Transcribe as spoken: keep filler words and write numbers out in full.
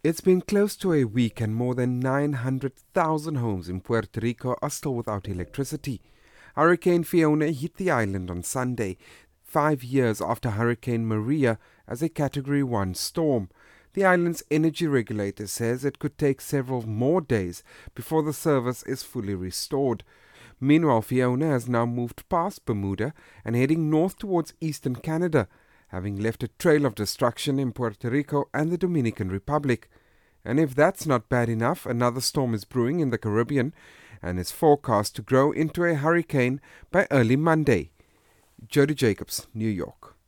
It's been close to a week and more than nine hundred thousand homes in Puerto Rico are still without electricity. Hurricane Fiona hit the island on Sunday, five years after Hurricane Maria as a Category one storm. The island's energy regulator says it could take several more days before the service is fully restored. Meanwhile, Fiona has now moved past Bermuda and heading north towards eastern Canada, having left a trail of destruction in Puerto Rico and the Dominican Republic. And if that's not bad enough, another storm is brewing in the Caribbean and is forecast to grow into a hurricane by early Monday. Jody Jacobs, New York.